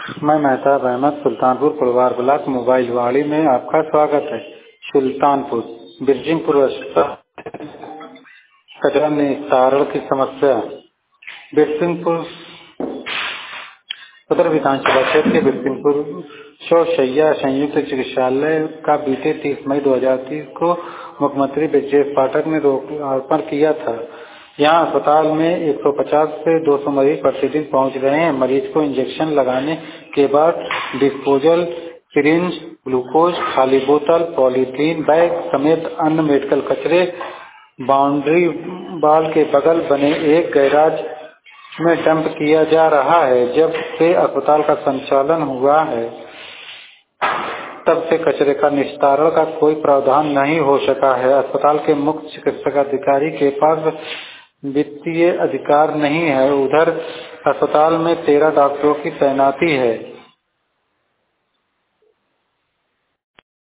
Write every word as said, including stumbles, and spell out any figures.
मैं Mehtab Ahmad Sultanpur Pulwar block mobile वाड़ी में आपका स्वागत है। सुल्तानपुर बिरजिंगपुर कचरा निस्तारण की समस्या। बिरसिंहपुर सदर विधानसभा क्षेत्र के बिरसिंहपुर चौशैया संयुक्त चिकित्सालय का बीते तीस मई दो हजार तीस को मुख्यमंत्री ब्रजेश पाठक ने लोकार्पण किया था। यहाँ अस्पताल में एक सौ पचास से दो सौ मरीज प्रतिदिन पहुँच रहे हैं। मरीज को इंजेक्शन लगाने के बाद डिस्पोजल, सिरिंज, ग्लूकोज, खाली बोतल, पॉलीथीन बैग समेत अन्य मेडिकल कचरे बाउंड्री वॉल के बगल बने एक गैराज में डंप किया जा रहा है। जब से अस्पताल का संचालन हुआ है तब से कचरे का निस्तारण का कोई प्रावधान नहीं हो सका है। अस्पताल के मुख्य चिकित्सक अधिकारी के पास वित्तीय अधिकार नहीं है। उधर अस्पताल में तेरह डॉक्टरों की तैनाती है।